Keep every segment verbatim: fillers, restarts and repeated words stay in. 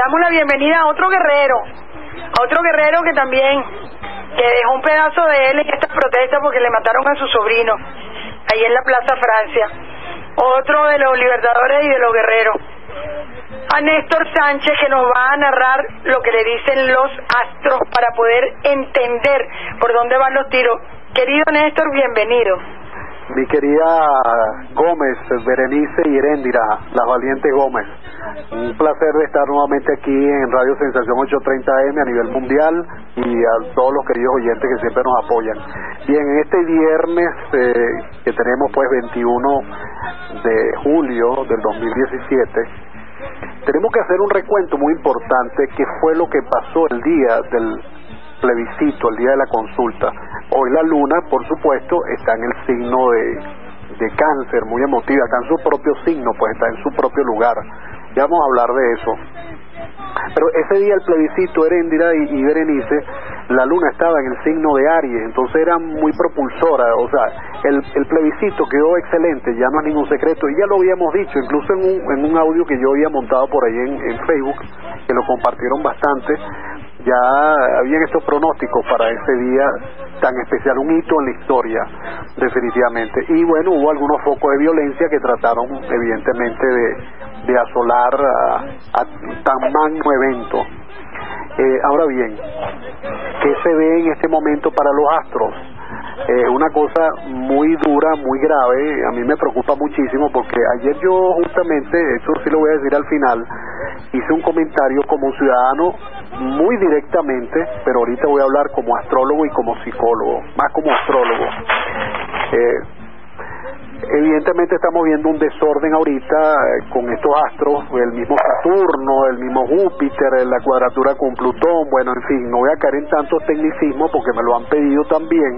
damos la bienvenida a otro guerrero, a otro guerrero que también, que dejó un pedazo de él en esta protesta porque le mataron a su sobrino, ahí en la Plaza Francia. Otro de los libertadores y de los guerreros, a Néstor Sánchez, que nos va a narrar lo que le dicen los astros para poder entender por dónde van los tiros. Querido Néstor, bienvenido. Mi querida Gómez, Berenice y Heréndira, las valientes Gómez, un placer de estar nuevamente aquí en Radio Sensación ochocientos treinta A M a nivel mundial y a todos los queridos oyentes que siempre nos apoyan. Bien, en este viernes eh, que tenemos pues veintiuno de julio del dos mil diecisiete, tenemos que hacer un recuento muy importante que fue lo que pasó el día del plebiscito, el día de la consulta. Hoy la luna, por supuesto, está en el signo de, de Cáncer, muy emotiva, está en su propio signo, pues está en su propio lugar. Ya vamos a hablar de eso. Pero ese día el plebiscito, Heréndira y, y Berenice, la luna estaba en el signo de Aries, entonces era muy propulsora, o sea, el, el plebiscito quedó excelente, ya no es ningún secreto, y ya lo habíamos dicho, incluso en un, en un audio que yo había montado por ahí en, en Facebook, que lo compartieron bastante. Ya habían estos pronósticos para ese día tan especial, un hito en la historia, definitivamente. Y bueno, hubo algunos focos de violencia que trataron evidentemente de, de asolar a, a tan magno evento. Eh, ahora bien, ¿qué se ve en este momento para los astros? Eh, una cosa muy dura, muy grave, a mí me preocupa muchísimo porque ayer yo justamente, eso sí lo voy a decir al final, hice un comentario como ciudadano muy directamente, pero ahorita voy a hablar como astrólogo y como psicólogo, más como astrólogo. Eh, evidentemente estamos viendo un desorden ahorita eh, con estos astros, el mismo Saturno, el mismo Júpiter, la cuadratura con Plutón, bueno, en fin, no voy a caer en tantos tecnicismos porque me lo han pedido también.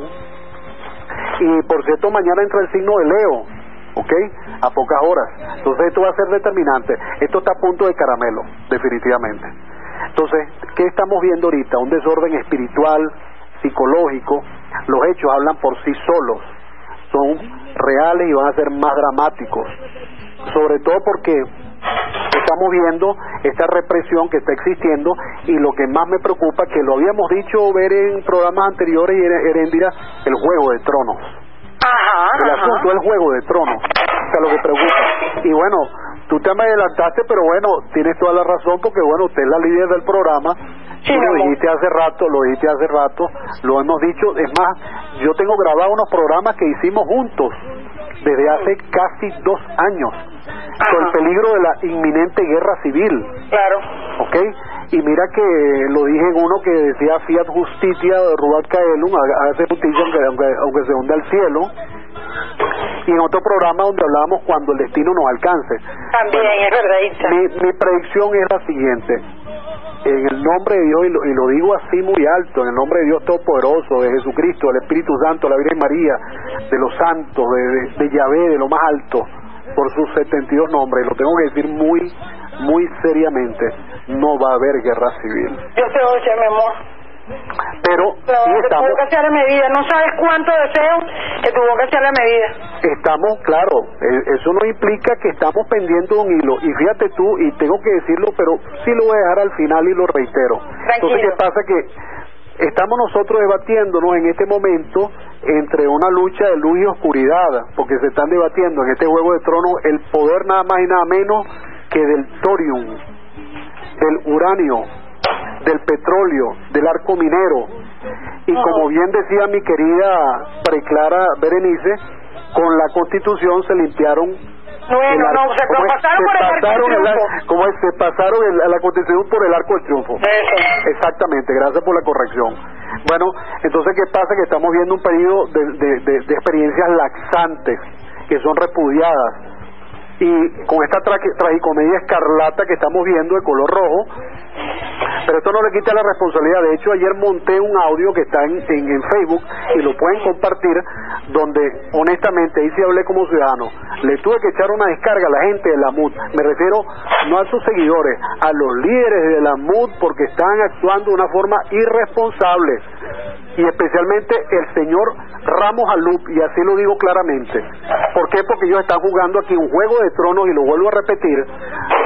Y por cierto, mañana entra el signo de Leo, ¿ok? A pocas horas. Entonces esto va a ser determinante. Esto está a punto de caramelo, definitivamente. Entonces, ¿qué estamos viendo ahorita? Un desorden espiritual, psicológico. Los hechos hablan por sí solos. Son reales y van a ser más dramáticos. Sobre todo porque estamos viendo esta represión que está existiendo, y lo que más me preocupa, que lo habíamos dicho ver en programas anteriores, Heréndira, el Juego de Tronos. Ajá, el ajá. asunto es el Juego de Tronos, o sea, lo que preocupa. Y bueno, tú te me adelantaste, pero bueno, tienes toda la razón, porque bueno, usted es la líder del programa. Sí, lo dijiste hace rato, lo dijiste hace rato, lo hemos dicho. Es más, yo tengo grabado unos programas que hicimos juntos desde hace casi dos años, con el peligro de la inminente guerra civil. Claro. ¿Ok? Y mira que lo dije en uno que decía Fiat Justitia de Rubat Caelum, hace justicia aunque, aunque, aunque se hunde al cielo. Y en otro programa donde hablábamos cuando el destino nos alcance. También, bueno, es verdad. Mi, mi predicción es la siguiente: en el nombre de Dios, y lo, y lo digo así muy alto, en el nombre de Dios Todopoderoso, de Jesucristo, del Espíritu Santo, de la Virgen María, de los santos, de, de, de Yahvé, de lo más alto, por sus setenta y dos nombres, y lo tengo que decir muy, muy seriamente, no va a haber guerra civil. Yo te oye, mi amor. Pero Pero sí que estamos, tuvo que hacer la medida, no sabes cuánto deseo que tuvo que hacer la medida. Estamos, claro, eh, eso no implica que estamos pendiendo un hilo, y fíjate tú, y tengo que decirlo, pero sí lo voy a dejar al final y lo reitero. Tranquilo. Entonces, ¿qué pasa? Que estamos nosotros debatiéndonos en este momento entre una lucha de luz y oscuridad, porque se están debatiendo en este Juego de Tronos el poder nada más y nada menos que del thorium, del uranio, del petróleo, del arco minero. Y como bien decía mi querida Preclara Berenice, con la Constitución se limpiaron. Bueno, no, se, como es, pasaron se por el arco del pasaron triunfo. el, como es, se pasaron el, la Constitución por el arco del triunfo. Eso. Exactamente, gracias por la corrección. Bueno, entonces, ¿qué pasa? Que estamos viendo un periodo de, de, de, de experiencias laxantes que son repudiadas. Y con esta tra tragicomedia escarlata que estamos viendo de color rojo, pero esto no le quita la responsabilidad. De hecho, ayer monté un audio que está en, en, en Facebook y lo pueden compartir, donde honestamente ahí sí hablé como ciudadano. Le tuve que echar una descarga a la gente de la M U D, me refiero no a sus seguidores, a los líderes de la M U D, porque están actuando de una forma irresponsable, y especialmente el señor Ramos Alup, y así lo digo claramente. ¿Por qué? Porque ellos están jugando aquí un Juego de Tronos, y lo vuelvo a repetir, donde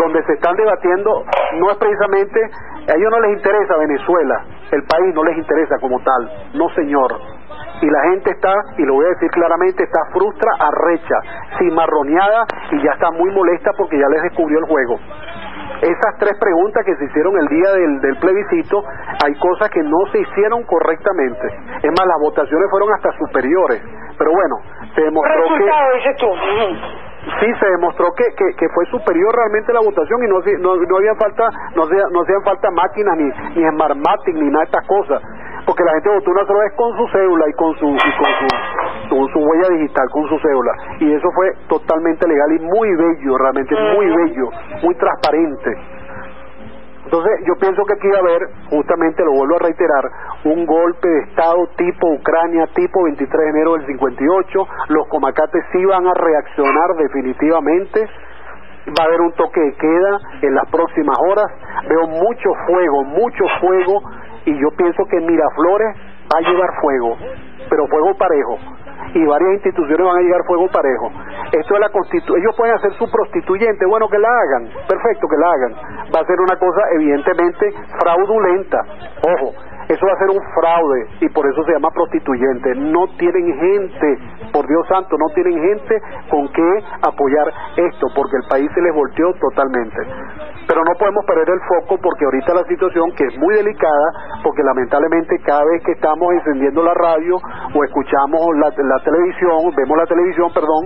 donde se están debatiendo no es precisamente, a ellos no les interesa Venezuela, el país no les interesa como tal, no señor. Y la gente está, y lo voy a decir claramente, está frustra, arrecha, cimarroneada y ya está muy molesta porque ya les descubrió el juego. Esas tres preguntas que se hicieron el día del, del plebiscito, hay cosas que no se hicieron correctamente. Es más, las votaciones fueron hasta superiores. Pero bueno, se demostró que... resultado, dices tú. Sí, se demostró que, que, que fue superior realmente la votación y no no, no habían falta no, hacía, no hacían falta máquinas ni, ni smartmatic ni nada de estas cosas, porque la gente votó una sola vez con su cédula y con su y con su, con su huella digital, con su cédula, y eso fue totalmente legal y muy bello, realmente muy bello, muy transparente. Entonces yo pienso que aquí va a haber, justamente lo vuelvo a reiterar, un golpe de Estado tipo Ucrania, tipo veintitrés de enero del cincuenta y ocho. Los comacates sí van a reaccionar definitivamente. Va a haber un toque de queda en las próximas horas. Veo mucho fuego, mucho fuego, y yo pienso que Miraflores va a llevar fuego, pero fuego parejo, y varias instituciones van a llegar fuego parejo. Esto es la constitu ellos pueden hacer su prostituyente, bueno, que la hagan, perfecto, que la hagan. Va a ser una cosa evidentemente fraudulenta, ojo, eso va a ser un fraude y por eso se llama prostituyente. No tienen gente, por Dios santo, no tienen gente con que apoyar esto, porque el país se les volteó totalmente. Pero no podemos perder el foco, porque ahorita la situación, que es muy delicada, porque lamentablemente cada vez que estamos encendiendo la radio o escuchamos la, la televisión, vemos la televisión, perdón,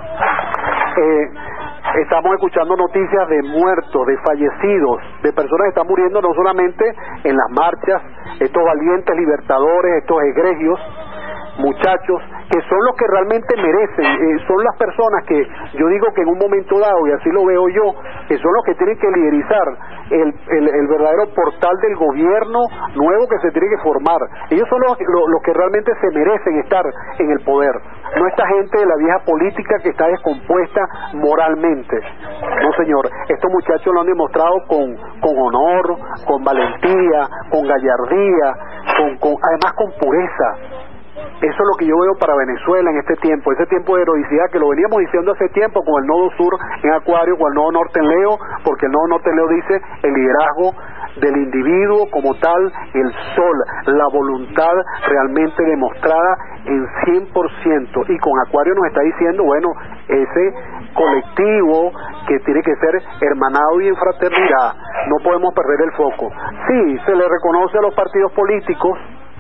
eh, estamos escuchando noticias de muertos, de fallecidos, de personas que están muriendo no solamente en las marchas, estos valientes libertadores, estos egregios muchachos, que son los que realmente merecen, eh, son las personas que yo digo que en un momento dado, y así lo veo yo, que son los que tienen que liderizar el, el, el verdadero portal del gobierno nuevo que se tiene que formar. Ellos son los, los, los que realmente se merecen estar en el poder, no esta gente de la vieja política que está descompuesta moralmente. No señor, estos muchachos lo han demostrado con, con honor, con valentía, con gallardía, con, con, además con pureza. Eso es lo que yo veo para Venezuela en este tiempo, ese tiempo de heroicidad que lo veníamos diciendo hace tiempo con el nodo sur en Acuario, con el nodo norte en Leo, porque el nodo norte en Leo dice el liderazgo del individuo como tal, el sol, la voluntad realmente demostrada en cien por ciento, y con Acuario nos está diciendo, bueno, ese colectivo que tiene que ser hermanado y en fraternidad, no podemos perder el foco. Sí, se le reconoce a los partidos políticos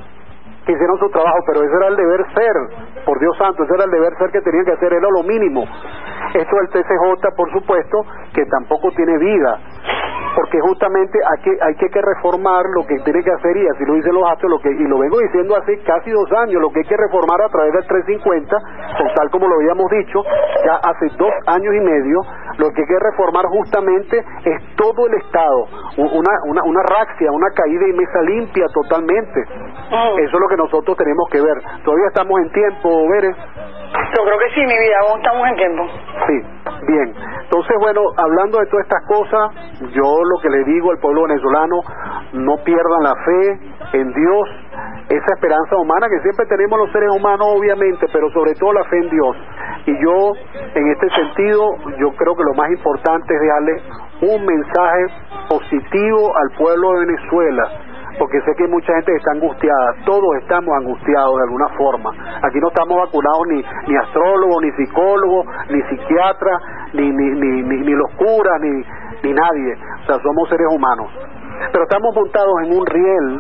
que hicieron su trabajo, pero ese era el deber ser, por Dios santo, ese era el deber ser que tenían que hacer, era lo mínimo. Esto del T C J, por supuesto, que tampoco tiene vida, porque justamente hay que, hay que, que reformar lo que tiene que hacer, y así lo dicen los astros, lo que, y lo vengo diciendo hace casi dos años, lo que hay que reformar a través del trescientos cincuenta, con tal como lo habíamos dicho, ya hace dos años y medio, lo que hay que reformar justamente es todo el Estado, una, una, una raxia, una caída y mesa limpia totalmente. Eso es lo que nosotros tenemos que ver. Todavía estamos en tiempo, Veres. Yo creo que sí, mi vida, aún estamos en tiempo. Sí, bien. Entonces, bueno, hablando de todas estas cosas, yo lo que le digo al pueblo venezolano, no pierdan la fe en Dios, esa esperanza humana que siempre tenemos los seres humanos, obviamente, pero sobre todo la fe en Dios. Y yo, en este sentido, yo creo que lo más importante es dejarle un mensaje positivo al pueblo de Venezuela, porque sé que hay mucha gente que está angustiada, todos estamos angustiados de alguna forma. Aquí no estamos vacunados ni, ni astrólogos, ni psicólogos, ni psiquiatras, ni, ni, ni, ni, ni los curas, ni, ni nadie, o sea, somos seres humanos. Pero estamos montados en un riel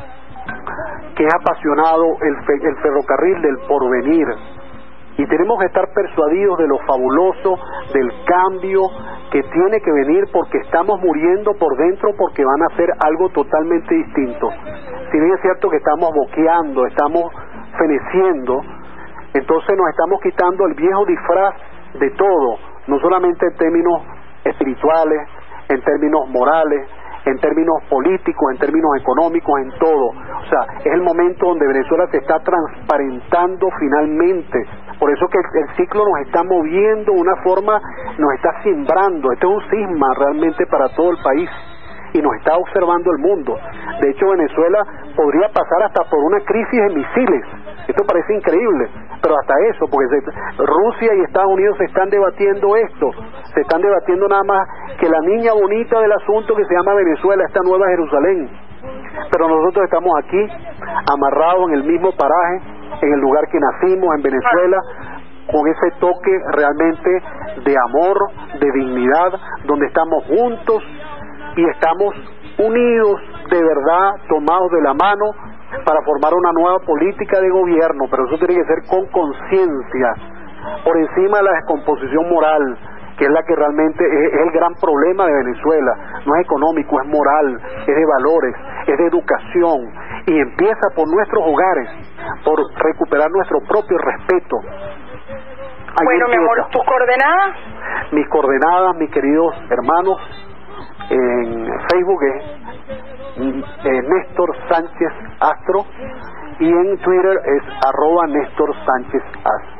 que es apasionado, el, fe, el ferrocarril del porvenir, y tenemos que estar persuadidos de lo fabuloso, del cambio que tiene que venir, porque estamos muriendo por dentro, porque van a hacer algo totalmente distinto. Si bien es cierto que estamos boqueando, estamos feneciendo, entonces nos estamos quitando el viejo disfraz de todo, no solamente en términos espirituales, en términos morales, en términos políticos, en términos económicos, en todo. O sea, es el momento donde Venezuela se está transparentando finalmente. Por eso que el, el ciclo nos está moviendo de una forma, nos está simbrando. Esto es un cisma realmente para todo el país, y nos está observando el mundo. De hecho, Venezuela podría pasar hasta por una crisis de misiles. Esto parece increíble. pero hasta eso, porque se, Rusia y Estados Unidos se están debatiendo esto, se están debatiendo nada más que la niña bonita del asunto que se llama Venezuela, esta Nueva Jerusalén, pero nosotros estamos aquí, amarrados en el mismo paraje, en el lugar que nacimos, en Venezuela, con ese toque realmente de amor, de dignidad, donde estamos juntos y estamos unidos de verdad, tomados de la mano para formar una nueva política de gobierno, pero eso tiene que ser con conciencia, por encima de la descomposición moral, que es la que realmente es, es el gran problema de Venezuela. No es económico, es moral, es de valores, es de educación, y empieza por nuestros hogares, por recuperar nuestro propio respeto. Ahí bueno, empieza. Mi amor, ¿tus coordenadas? Mis coordenadas, mis queridos hermanos, en Facebook es eh, Néstor Sánchez Astro, y en Twitter es arroba Néstor Sánchez Astro.